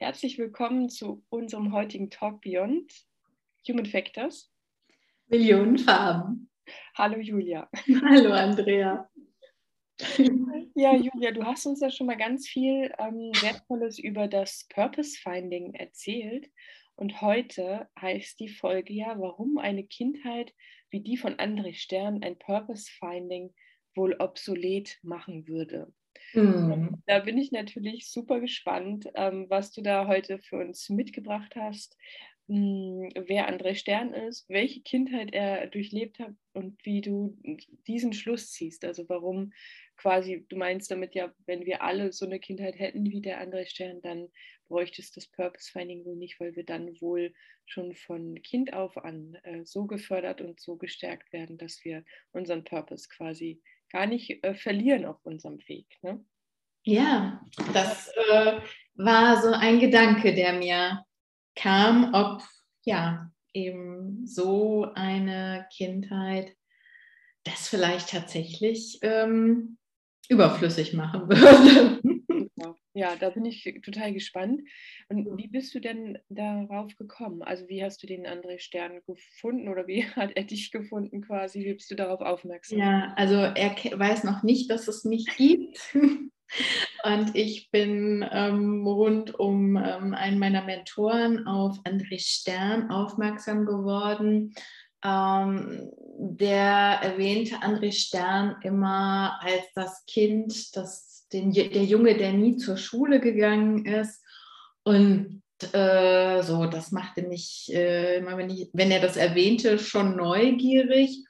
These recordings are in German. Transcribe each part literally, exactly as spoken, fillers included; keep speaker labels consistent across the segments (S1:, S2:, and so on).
S1: Herzlich willkommen zu unserem heutigen Talk Beyond Human Factors.
S2: Millionen Farben.
S1: Hallo Julia.
S2: Hallo Andrea.
S1: Ja, Julia, du hast uns ja schon mal ganz viel ähm, Wertvolles über das Purpose Finding erzählt. Und heute heißt die Folge ja, warum eine Kindheit wie die von André Stern ein Purpose Finding wohl obsolet machen würde.
S2: Mm.
S1: Da bin ich natürlich super gespannt, ähm, was du da heute für uns mitgebracht hast, mh, wer André Stern ist, welche Kindheit er durchlebt hat und wie du diesen Schluss ziehst. Also warum quasi, du meinst damit ja, wenn wir alle so eine Kindheit hätten wie der André Stern, dann bräuchte es das Purpose Finding wohl nicht, weil wir dann wohl schon von Kind auf an äh, so gefördert und so gestärkt werden, dass wir unseren Purpose quasi gar nicht äh, verlieren auf unserem Weg. Ne?
S2: Ja, das äh, war so ein Gedanke, der mir kam, ob ja eben so eine Kindheit das vielleicht tatsächlich ähm, überflüssig machen würde.
S1: Ja. Ja, da bin ich total gespannt. Und wie bist du denn darauf gekommen? Also wie hast du den André Stern gefunden oder wie hat er dich gefunden quasi? Wie bist du darauf aufmerksam?
S2: Ja, also er weiß noch nicht, dass es mich gibt. Und ich bin ähm, rund um ähm, einen meiner Mentoren auf André Stern aufmerksam geworden. Ähm, der erwähnte André Stern immer als das Kind, das, den, der Junge, der nie zur Schule gegangen ist. Und äh, so, das machte mich, äh, immer wenn, ich, wenn er das erwähnte, schon neugierig.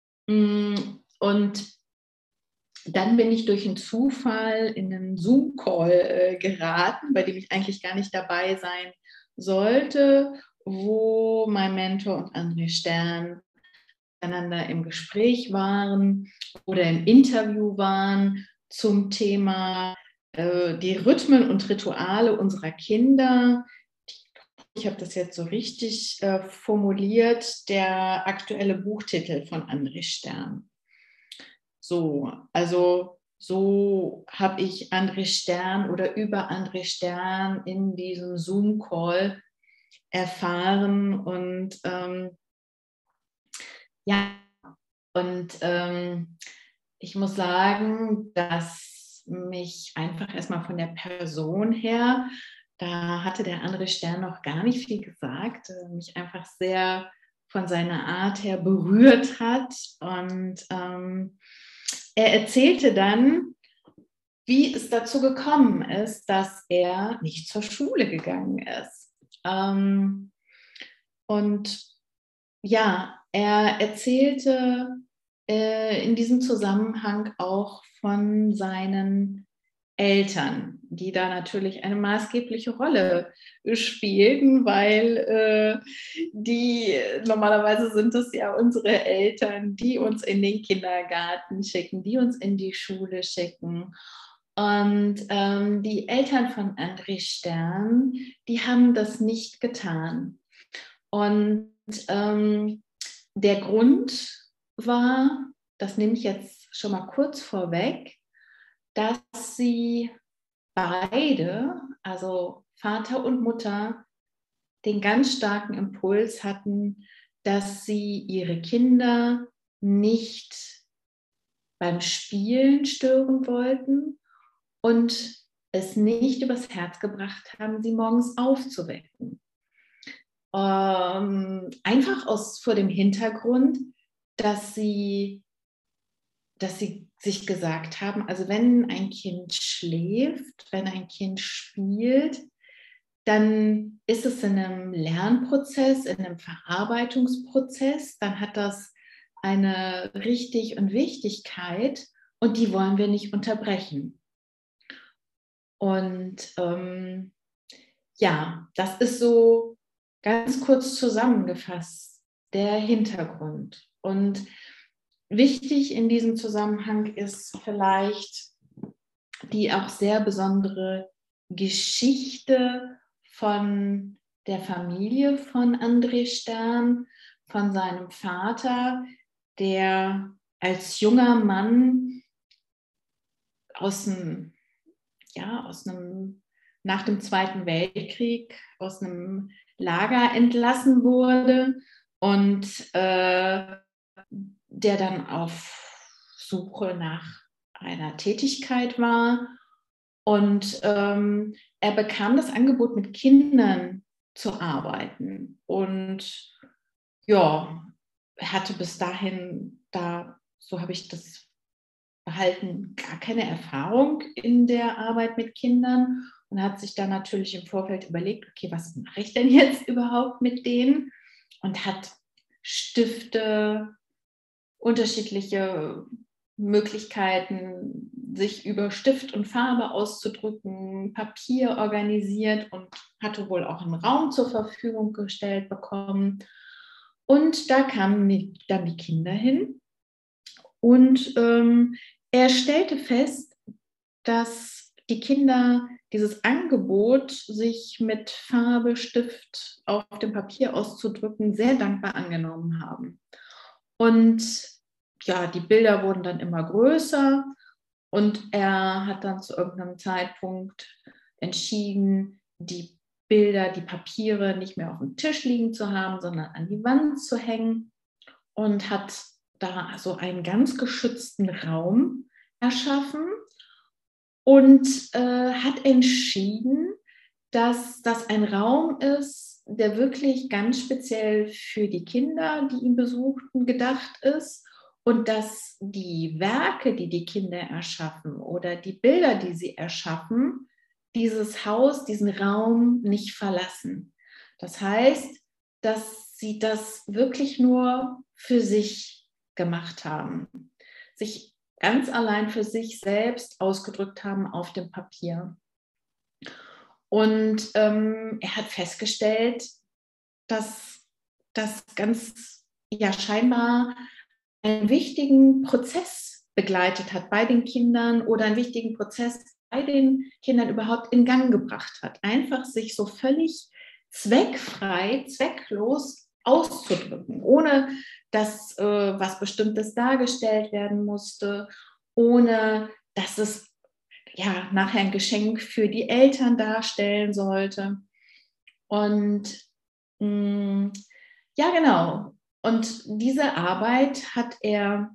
S2: Und dann bin ich durch einen Zufall in einen Zoom-Call äh, geraten, bei dem ich eigentlich gar nicht dabei sein sollte, wo mein Mentor und André Stern miteinander im Gespräch waren oder im Interview waren zum Thema äh, die Rhythmen und Rituale unserer Kinder. Ich habe das jetzt so richtig äh, formuliert, der aktuelle Buchtitel von André Stern. So, also so habe ich André Stern oder über André Stern in diesem Zoom-Call erfahren und ähm, ja, und ähm, ich muss sagen, dass mich einfach erstmal von der Person her, da hatte der André Stern noch gar nicht viel gesagt, äh, mich einfach sehr von seiner Art her berührt hat und ähm, er erzählte dann, wie es dazu gekommen ist, dass er nicht zur Schule gegangen ist. Ähm, und ja, er erzählte äh, in diesem Zusammenhang auch von seinen Eltern, die da natürlich eine maßgebliche Rolle spielten, weil äh, die normalerweise sind es ja unsere Eltern, die uns in den Kindergarten schicken, die uns in die Schule schicken. Und ähm, die Eltern von André Stern, die haben das nicht getan. Und ähm, der Grund war, das nehme ich jetzt schon mal kurz vorweg, dass sie beide, also Vater und Mutter, den ganz starken Impuls hatten, dass sie ihre Kinder nicht beim Spielen stören wollten und es nicht übers Herz gebracht haben, sie morgens aufzuwecken. Ähm, einfach aus, vor dem Hintergrund, dass sie, dass sie sich gesagt haben, also wenn ein Kind schläft, wenn ein Kind spielt, dann ist es in einem Lernprozess, in einem Verarbeitungsprozess, dann hat das eine Richtig- und Wichtigkeit und die wollen wir nicht unterbrechen. Und ähm, ja, das ist so ganz kurz zusammengefasst der Hintergrund. Und wichtig in diesem Zusammenhang ist vielleicht die auch sehr besondere Geschichte von der Familie von André Stern, von seinem Vater, der als junger Mann aus einem, ja, aus einem nach dem Zweiten Weltkrieg aus einem Lager entlassen wurde und äh, der dann auf Suche nach einer Tätigkeit war. Und ähm, er bekam das Angebot, mit Kindern zu arbeiten. Und ja, er hatte bis dahin da, so habe ich das behalten, gar keine Erfahrung in der Arbeit mit Kindern und hat sich dann natürlich im Vorfeld überlegt, okay, was mache ich denn jetzt überhaupt mit denen? Und hat Stifte, unterschiedliche Möglichkeiten, sich über Stift und Farbe auszudrücken, Papier organisiert und hatte wohl auch einen Raum zur Verfügung gestellt bekommen. Und da kamen dann die Kinder hin und ähm, er stellte fest, dass die Kinder dieses Angebot, sich mit Farbe, Stift auf dem Papier auszudrücken, sehr dankbar angenommen haben. Und ja, die Bilder wurden dann immer größer und er hat dann zu irgendeinem Zeitpunkt entschieden, die Bilder, die Papiere nicht mehr auf dem Tisch liegen zu haben, sondern an die Wand zu hängen und hat da so einen ganz geschützten Raum erschaffen und äh, hat entschieden, dass das ein Raum ist, der wirklich ganz speziell für die Kinder, die ihn besuchten, gedacht ist und dass die Werke, die die Kinder erschaffen oder die Bilder, die sie erschaffen, dieses Haus, diesen Raum nicht verlassen. Das heißt, dass sie das wirklich nur für sich gemacht haben, sich ganz allein für sich selbst ausgedrückt haben auf dem Papier. Und ähm, er hat festgestellt, dass das ganz, ja, scheinbar einen wichtigen Prozess begleitet hat bei den Kindern oder einen wichtigen Prozess bei den Kindern überhaupt in Gang gebracht hat. Einfach sich so völlig zweckfrei, zwecklos auszudrücken, ohne dass äh, was Bestimmtes dargestellt werden musste, ohne dass es ja nachher ein Geschenk für die Eltern darstellen sollte. Und mh, ja, genau. Und diese Arbeit hat er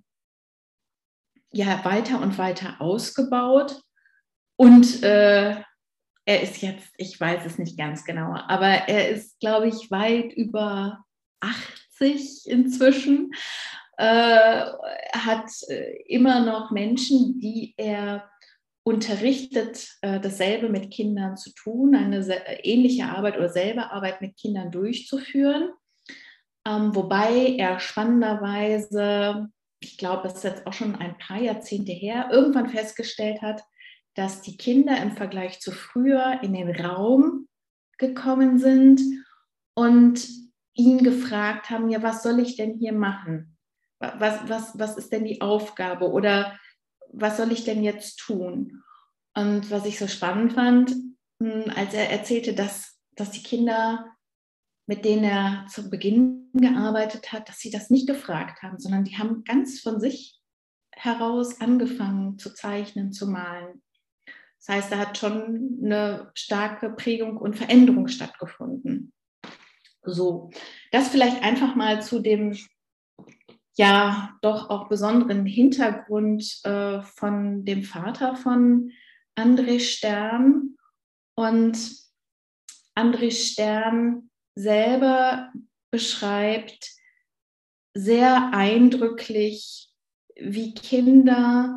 S2: ja weiter und weiter ausgebaut. Und äh, er ist jetzt, ich weiß es nicht ganz genau, aber er ist, glaube ich, weit über achtzig inzwischen. Äh, hat äh, immer noch Menschen, die er unterrichtet, äh, dasselbe mit Kindern zu tun, eine ähnliche Arbeit oder selbe Arbeit mit Kindern durchzuführen. Ähm, wobei er spannenderweise, ich glaube, es ist jetzt auch schon ein paar Jahrzehnte her, irgendwann festgestellt hat, dass die Kinder im Vergleich zu früher in den Raum gekommen sind und ihn gefragt haben, ja, was soll ich denn hier machen? Was, was, was ist denn die Aufgabe? Oder was soll ich denn jetzt tun? Und was ich so spannend fand, als er erzählte, dass, dass die Kinder, mit denen er zu Beginn gearbeitet hat, dass sie das nicht gefragt haben, sondern die haben ganz von sich heraus angefangen zu zeichnen, zu malen. Das heißt, da hat schon eine starke Prägung und Veränderung stattgefunden. So, das vielleicht einfach mal zu dem ja doch auch besonderen Hintergrund äh, von dem Vater von André Stern. Und André Stern selber beschreibt sehr eindrücklich, wie Kinder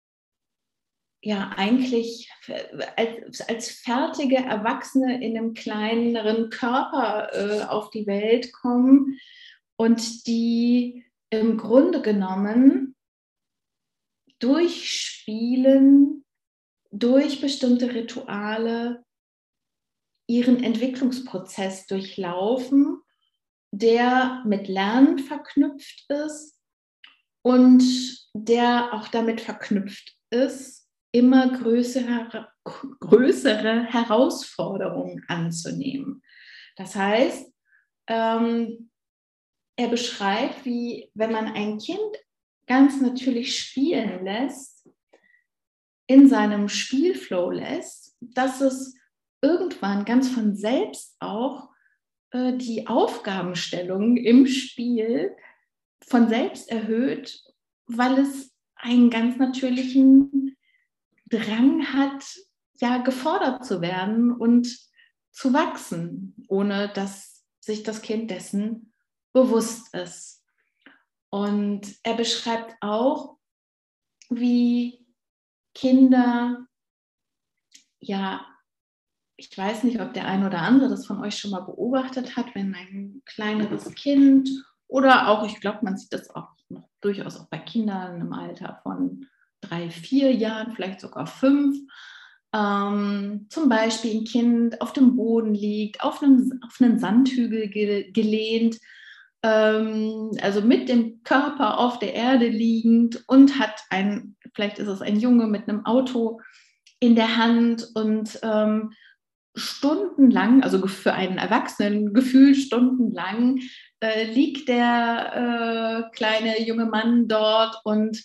S2: ja eigentlich als, als fertige Erwachsene in einem kleineren Körper äh, auf die Welt kommen und die im Grunde genommen durch Spielen, durch bestimmte Rituale ihren Entwicklungsprozess durchlaufen, der mit Lernen verknüpft ist und der auch damit verknüpft ist, immer größere, größere Herausforderungen anzunehmen. Das heißt, ähm, er beschreibt, wie wenn man ein Kind ganz natürlich spielen lässt, in seinem Spielflow lässt, dass es irgendwann ganz von selbst auch äh, die Aufgabenstellung im Spiel von selbst erhöht, weil es einen ganz natürlichen Drang hat, ja, gefordert zu werden und zu wachsen, ohne dass sich das Kind dessen bewusst ist. Und er beschreibt auch, wie Kinder, ja, ich weiß nicht, ob der eine oder andere das von euch schon mal beobachtet hat, wenn ein kleineres Kind oder auch, ich glaube, man sieht das auch noch durchaus auch bei Kindern im Alter von drei, vier Jahren, vielleicht sogar fünf, ähm, zum Beispiel ein Kind auf dem Boden liegt, auf einen, auf einen Sandhügel ge gelehnt, ähm, also mit dem Körper auf der Erde liegend und hat ein, vielleicht ist es ein Junge mit einem Auto in der Hand und ähm, stundenlang, also für einen Erwachsenen gefühlt stundenlang, äh, liegt der äh, kleine junge Mann dort und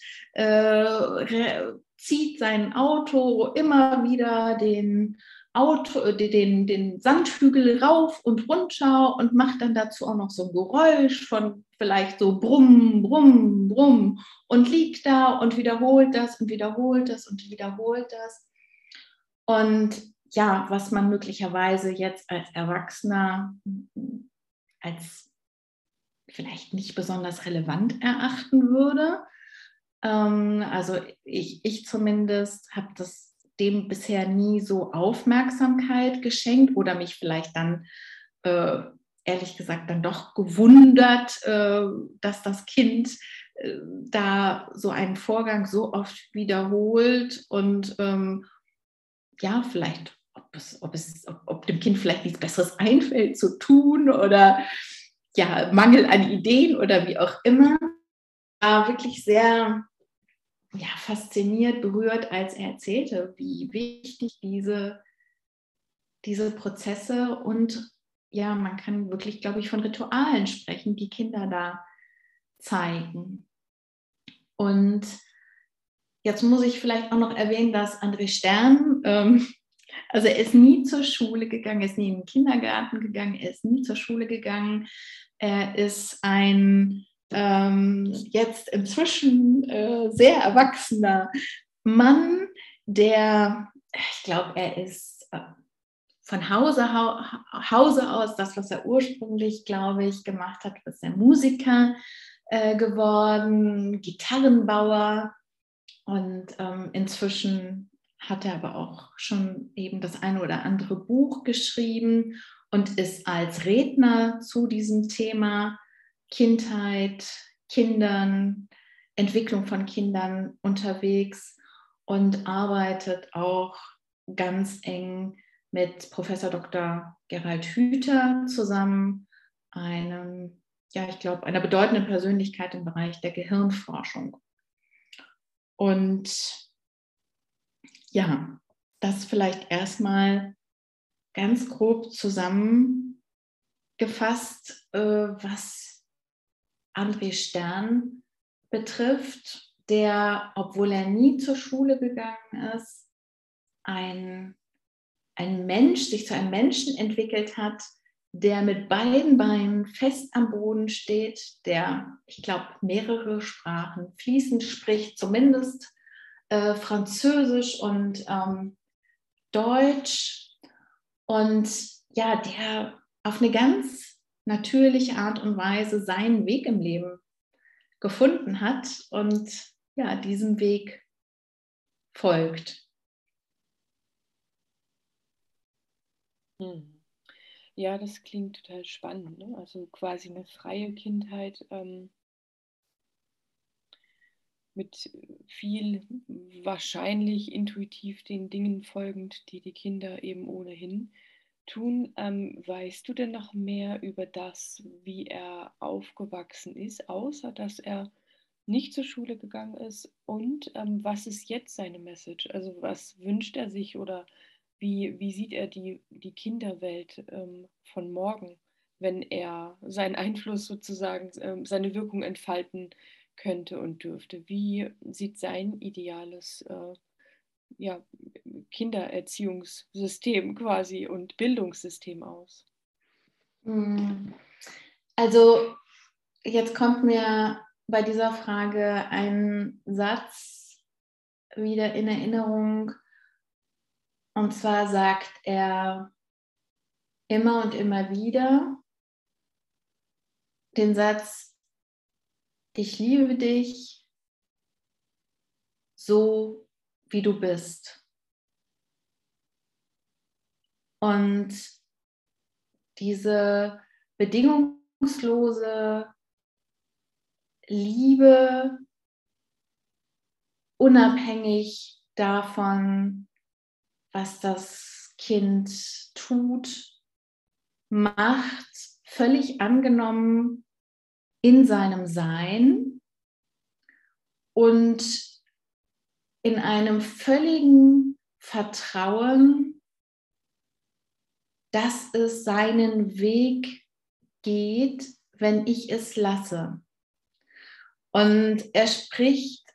S2: äh, zieht sein Auto immer wieder den, Auto, den, den Sandhügel rauf und runter und macht dann dazu auch noch so ein Geräusch von vielleicht so Brumm, Brumm, Brumm und liegt da und wiederholt das und wiederholt das und wiederholt das. Und ja, was man möglicherweise jetzt als Erwachsener als vielleicht nicht besonders relevant erachten würde. Ähm, also ich, ich zumindest habe das dem bisher nie so Aufmerksamkeit geschenkt oder mich vielleicht dann, äh, ehrlich gesagt, dann doch gewundert, äh, dass das Kind äh, da so einen Vorgang so oft wiederholt und ähm, ja, vielleicht, ob, es, ob, es, ob, ob dem Kind vielleicht nichts Besseres einfällt zu tun oder ja, Mangel an Ideen oder wie auch immer. War wirklich sehr ja, fasziniert, berührt, als er erzählte, wie wichtig diese, diese Prozesse und ja, man kann wirklich, glaube ich, von Ritualen sprechen, die Kinder da zeigen. Und jetzt muss ich vielleicht auch noch erwähnen, dass André Stern, ähm, also er ist nie zur Schule gegangen, er ist nie in den Kindergarten gegangen, er ist nie zur Schule gegangen. Er ist ein ähm, jetzt inzwischen äh, sehr erwachsener Mann, der, ich glaube, er ist äh, von Hause, ha Hause aus, das, was er ursprünglich, glaube ich, gemacht hat, ist er Musiker äh, geworden, Gitarrenbauer und ähm, inzwischen hat er aber auch schon eben das eine oder andere Buch geschrieben und ist als Redner zu diesem Thema Kindheit, Kindern, Entwicklung von Kindern unterwegs und arbeitet auch ganz eng mit Professor Doktor Gerald Hüther zusammen, einem, ja, ich glaube, einer bedeutenden Persönlichkeit im Bereich der Gehirnforschung. Und ja, das vielleicht erstmal ganz grob zusammengefasst, äh, was André Stern betrifft, der, obwohl er nie zur Schule gegangen ist, ein, ein Mensch, sich zu einem Menschen entwickelt hat, der mit beiden Beinen fest am Boden steht, der, ich glaube, mehrere Sprachen fließend spricht, zumindest äh, Französisch und ähm, Deutsch und ja, der auf eine ganz natürliche Art und Weise seinen Weg im Leben gefunden hat und ja, diesem Weg folgt.
S1: Hm. Ja, das klingt total spannend, ne? Also quasi eine freie Kindheit ähm, mit viel wahrscheinlich intuitiv den Dingen folgend, die die Kinder eben ohnehin tun. Ähm, weißt du denn noch mehr über das, wie er aufgewachsen ist, außer dass er nicht zur Schule gegangen ist? Und ähm, was ist jetzt seine Message? Also was wünscht er sich oder wie, wie sieht er die, die Kinderwelt ähm, von morgen, wenn er seinen Einfluss sozusagen, ähm, seine Wirkung entfalten könnte und dürfte? Wie sieht sein ideales äh, ja, Kindererziehungssystem quasi und Bildungssystem aus?
S2: Also jetzt kommt mir bei dieser Frage ein Satz wieder in Erinnerung. Und zwar sagt er immer und immer wieder den Satz: Ich liebe dich so, wie du bist. Und diese bedingungslose Liebe, unabhängig davon, was das Kind tut, macht, völlig angenommen in seinem Sein und in einem völligen Vertrauen, dass es seinen Weg geht, wenn ich es lasse. Und er spricht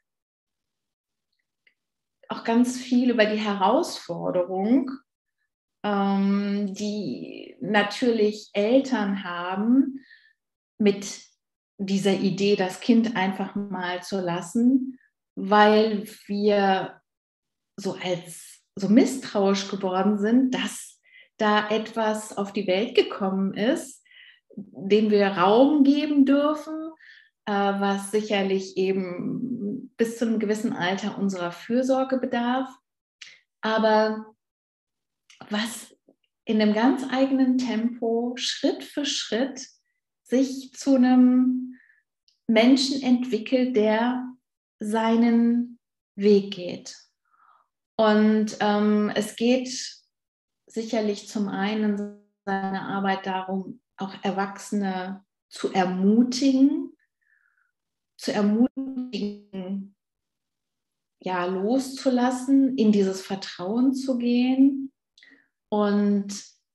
S2: auch ganz viel über die Herausforderung, ähm, die natürlich Eltern haben, mit dieser Idee, das Kind einfach mal zu lassen, weil wir so als so misstrauisch geworden sind, dass da etwas auf die Welt gekommen ist, dem wir Raum geben dürfen, äh, was sicherlich eben bis zu einem gewissen Alter unserer Fürsorge bedarf, aber was in einem ganz eigenen Tempo, Schritt für Schritt, sich zu einem Menschen entwickelt, der seinen Weg geht. Und ähm, es geht sicherlich zum einen in seiner Arbeit darum, auch Erwachsene zu ermutigen, zu ermutigen, ja, loszulassen, in dieses Vertrauen zu gehen und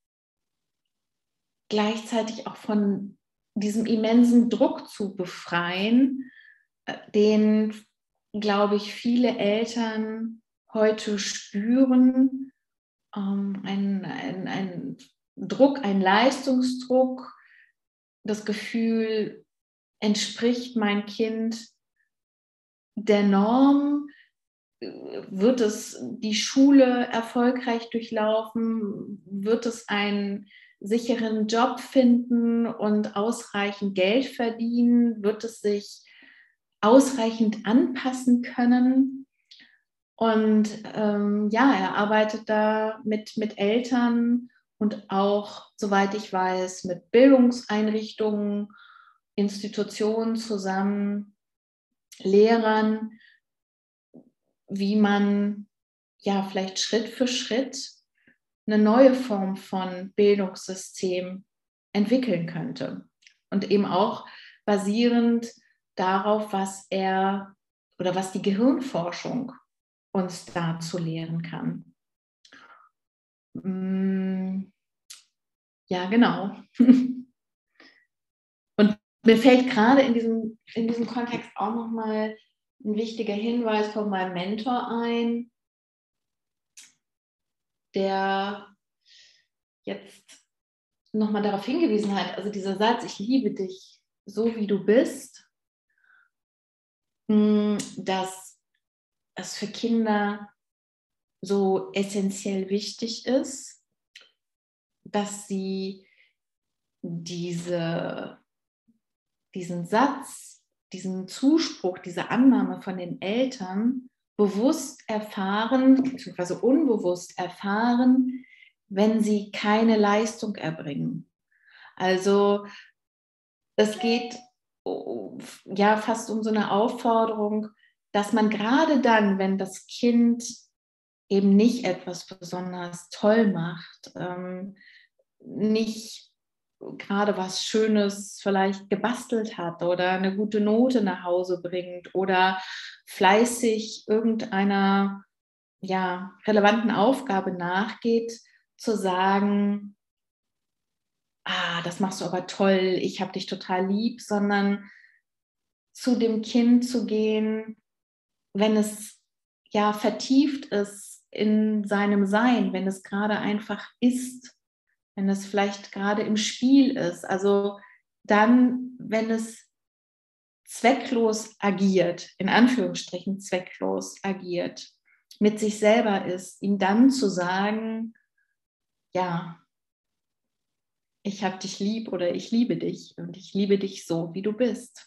S2: gleichzeitig auch von diesem immensen Druck zu befreien, den, glaube ich, viele Eltern heute spüren. Ähm, ein, ein, ein Druck, ein Leistungsdruck, das Gefühl, entspricht mein Kind der Norm? Wird es die Schule erfolgreich durchlaufen? Wird es einen sicheren Job finden und ausreichend Geld verdienen? Wird es sich ausreichend anpassen können? Und ähm, ja, er arbeitet da mit, mit Eltern und auch, soweit ich weiß, mit Bildungseinrichtungen, Institutionen zusammen, Lehrern, wie man ja vielleicht Schritt für Schritt eine neue Form von Bildungssystem entwickeln könnte. Und eben auch basierend darauf, was er oder was die Gehirnforschung uns dazu lehren kann. Ja, genau. Und mir fällt gerade in diesem, in diesem Kontext auch nochmal ein wichtiger Hinweis von meinem Mentor ein, der jetzt nochmal darauf hingewiesen hat, also dieser Satz, ich liebe dich so wie du bist, dass es für Kinder so essentiell wichtig ist, dass sie diese, diesen Satz, diesen Zuspruch, diese Annahme von den Eltern bewusst erfahren, beziehungsweise unbewusst erfahren, wenn sie keine Leistung erbringen. Also es geht ja fast um so eine Aufforderung, dass man gerade dann, wenn das Kind eben nicht etwas besonders toll macht, ähm, nicht gerade was Schönes vielleicht gebastelt hat oder eine gute Note nach Hause bringt oder fleißig irgendeiner ja, relevanten Aufgabe nachgeht, zu sagen, ah, das machst du aber toll, ich habe dich total lieb, sondern zu dem Kind zu gehen, wenn es ja vertieft ist in seinem Sein, wenn es gerade einfach ist, wenn es vielleicht gerade im Spiel ist. Also dann, wenn es zwecklos agiert, in Anführungsstrichen zwecklos agiert, mit sich selber ist, ihm dann zu sagen, ja, ich habe dich lieb oder ich liebe dich und ich liebe dich so, wie du bist.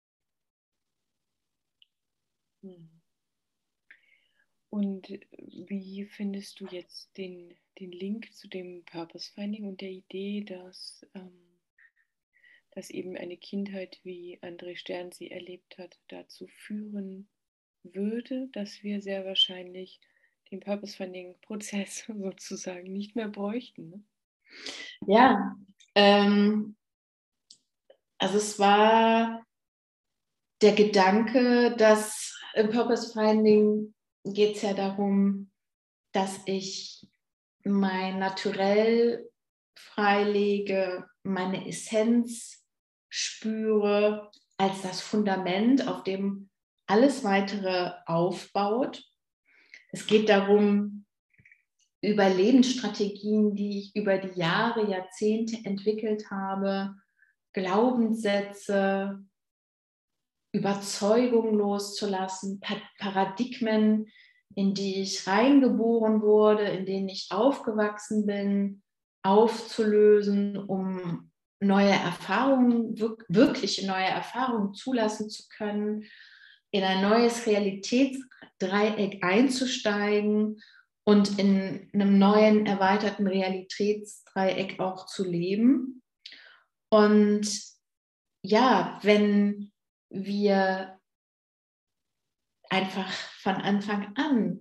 S1: Und wie findest du jetzt den, den Link zu dem Purpose Finding und der Idee, dass, ähm, dass eben eine Kindheit, wie André Stern sie erlebt hat, dazu führen würde, dass wir sehr wahrscheinlich den Purpose Finding Prozess sozusagen nicht mehr bräuchten? Ne?
S2: Ja, ähm, also es war der Gedanke, dass im Purpose Finding geht es ja darum, dass ich mein Naturell freilege, meine Essenz spüre als das Fundament, auf dem alles Weitere aufbaut. Es geht darum, über Lebensstrategien, die ich über die Jahre, Jahrzehnte entwickelt habe, Glaubenssätze, Überzeugungen loszulassen, Paradigmen, in die ich reingeboren wurde, in denen ich aufgewachsen bin, aufzulösen, um neue Erfahrungen, wirkliche neue Erfahrungen zulassen zu können, in ein neues Realitätsdreieck einzusteigen und in einem neuen, erweiterten Realitätsdreieck auch zu leben. Und ja, wenn wir einfach von Anfang an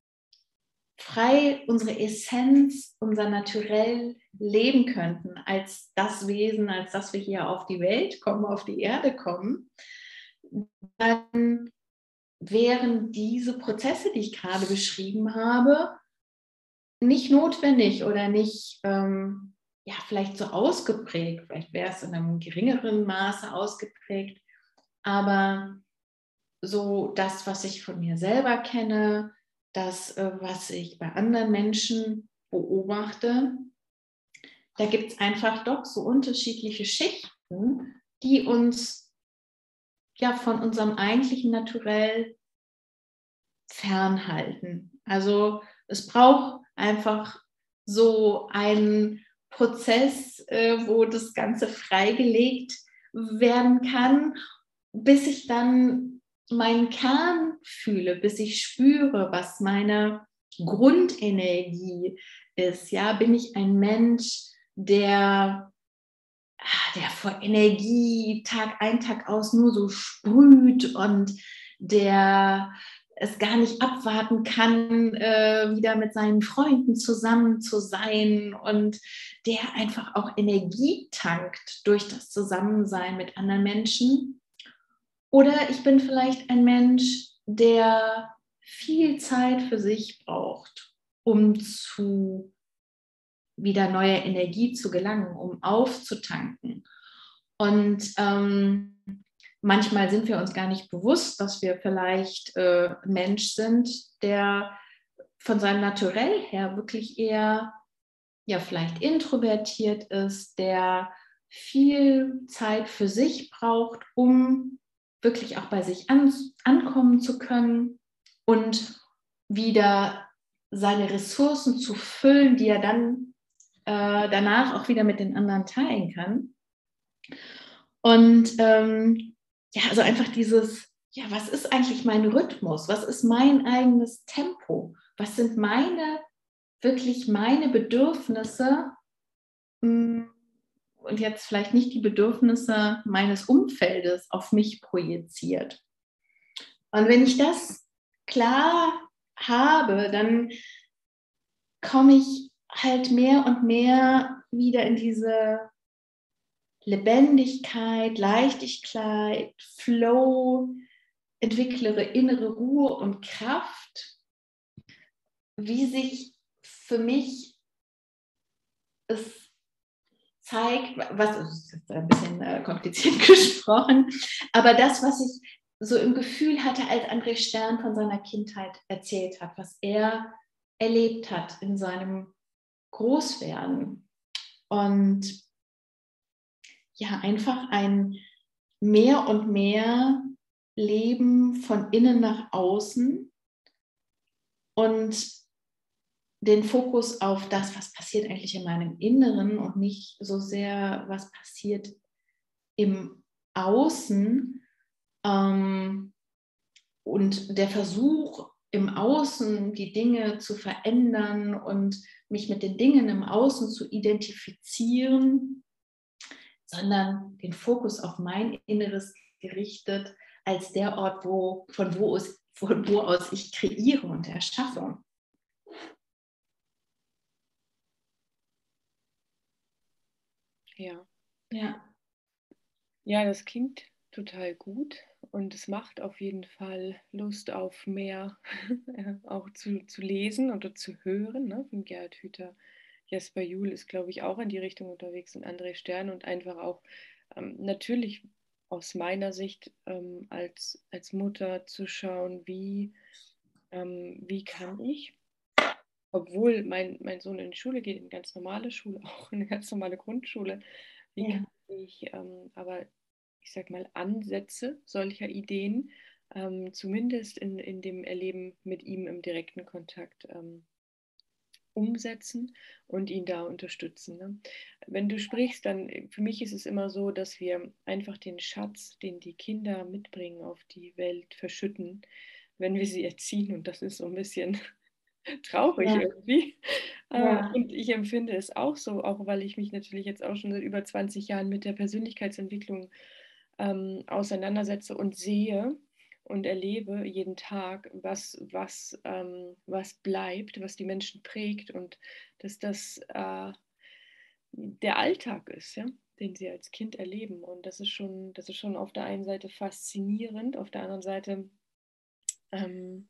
S2: frei unsere Essenz, unser Naturell leben könnten, als das Wesen, als das wir hier auf die Welt kommen, auf die Erde kommen, dann wären diese Prozesse, die ich gerade beschrieben habe, nicht notwendig oder nicht ähm, ja, vielleicht so ausgeprägt. Vielleicht wäre es in einem geringeren Maße ausgeprägt, aber so das, was ich von mir selber kenne, das, was ich bei anderen Menschen beobachte, da gibt es einfach doch so unterschiedliche Schichten, die uns ja von unserem eigentlichen Naturell fernhalten. Also es braucht einfach so einen Prozess, äh, wo das Ganze freigelegt werden kann, bis ich dann meinen Kern fühle, bis ich spüre, was meine Grundenergie ist. Ja, bin ich ein Mensch, der, der vor Energie Tag ein, Tag aus nur so sprüht und der es gar nicht abwarten kann, äh, wieder mit seinen Freunden zusammen zu sein und der einfach auch Energie tankt durch das Zusammensein mit anderen Menschen. Oder ich bin vielleicht ein Mensch, der viel Zeit für sich braucht, um zu wieder neue Energie zu gelangen, um aufzutanken. Und ähm, manchmal sind wir uns gar nicht bewusst, dass wir vielleicht äh, ein Mensch sind, der von seinem Naturell her wirklich eher, ja, vielleicht introvertiert ist, der viel Zeit für sich braucht, um wirklich auch bei sich an, ankommen zu können und wieder seine Ressourcen zu füllen, die er dann äh, danach auch wieder mit den anderen teilen kann. Und ähm, ja, also einfach dieses, ja, was ist eigentlich mein Rhythmus? Was ist mein eigenes Tempo? Was sind meine, wirklich meine Bedürfnisse? Und jetzt vielleicht nicht die Bedürfnisse meines Umfeldes auf mich projiziert. Und wenn ich das klar habe, dann komme ich halt mehr und mehr wieder in diese Lebendigkeit, Leichtigkeit, Flow, entwickle innere Ruhe und Kraft, wie sich für mich es zeigt, was ist ein bisschen kompliziert gesprochen, aber das, was ich so im Gefühl hatte, als André Stern von seiner Kindheit erzählt hat, was er erlebt hat in seinem Großwerden. Und ja, einfach ein mehr und mehr Leben von innen nach außen und den Fokus auf das, was passiert eigentlich in meinem Inneren und nicht so sehr, was passiert im Außen. Ähm, und der Versuch im Außen die Dinge zu verändern und mich mit den Dingen im Außen zu identifizieren, sondern den Fokus auf mein Inneres gerichtet als der Ort, wo, von, wo aus, von wo aus ich kreiere und erschaffe.
S1: Ja.
S2: Ja.
S1: Ja, das klingt total gut und es macht auf jeden Fall Lust auf mehr auch zu, zu lesen oder zu hören, ne? Von Gerhard Hüther. Jesper Juhl ist, glaube ich, auch in die Richtung unterwegs und André Stern und einfach auch ähm, natürlich aus meiner Sicht ähm, als, als Mutter zu schauen, wie, ähm, wie kann ich, obwohl mein, mein Sohn in die Schule geht, in eine ganz normale Schule, auch in eine ganz normale Grundschule, wie
S2: Ja.
S1: kann ich ähm, aber, ich sag mal, Ansätze solcher Ideen ähm, zumindest in, in dem Erleben mit ihm im direkten Kontakt ähm, umsetzen und ihn da unterstützen. Ne? Wenn du sprichst, dann für mich ist es immer so, dass wir einfach den Schatz, den die Kinder mitbringen, auf die Welt verschütten, wenn wir sie erziehen. Und das ist so ein bisschen traurig
S2: Ja.
S1: irgendwie. Äh,
S2: Ja.
S1: Und ich empfinde es auch so, auch weil ich mich natürlich jetzt auch schon seit über zwanzig Jahren mit der Persönlichkeitsentwicklung ähm, auseinandersetze und sehe und erlebe jeden Tag, was, was, ähm, was bleibt, was die Menschen prägt und dass das äh, der Alltag ist, ja, den sie als Kind erleben. Und das ist schon, das ist schon auf der einen Seite faszinierend, auf der anderen Seite ähm,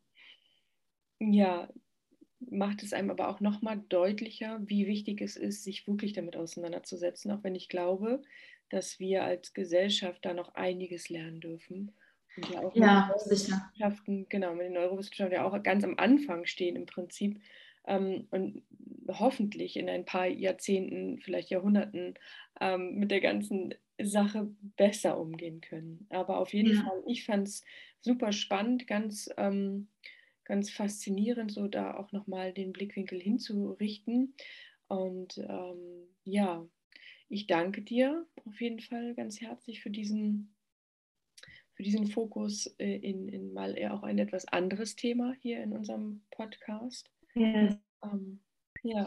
S1: ja, macht es einem aber auch nochmal deutlicher, wie wichtig es ist, sich wirklich damit auseinanderzusetzen, auch wenn ich glaube, dass wir als Gesellschaft da noch einiges lernen dürfen. Und ja auch mit den
S2: Ja, sicher.
S1: Neurowissenschaften, genau, mit den Neurowissenschaften ja auch ganz am Anfang stehen im Prinzip ähm, und hoffentlich in ein paar Jahrzehnten, vielleicht Jahrhunderten ähm, mit der ganzen Sache besser umgehen können. Aber auf jeden
S2: Ja.
S1: Fall, ich fand es super spannend, ganz ähm, ganz faszinierend, so da auch nochmal den Blickwinkel hinzurichten. Und ähm, ja, ich danke dir auf jeden Fall ganz herzlich für diesen, für diesen Fokus äh, in, in mal eher auch ein etwas anderes Thema hier in unserem Podcast.
S2: Ja.
S1: Ähm, ja,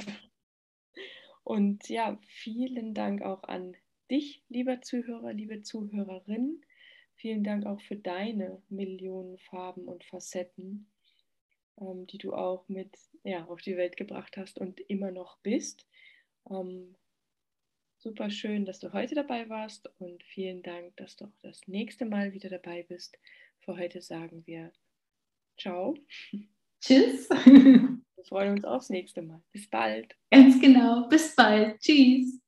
S1: und ja, vielen Dank auch an dich, lieber Zuhörer, liebe Zuhörerin. Vielen Dank auch für deine Millionen Farben und Facetten, ähm, die du auch mit ja, auf die Welt gebracht hast und immer noch bist. Ähm, super schön, dass du heute dabei warst und vielen Dank, dass du auch das nächste Mal wieder dabei bist. Für heute sagen wir ciao.
S2: Tschüss.
S1: Wir freuen uns aufs nächste Mal. Bis bald.
S2: Ganz genau. Bis bald. Tschüss.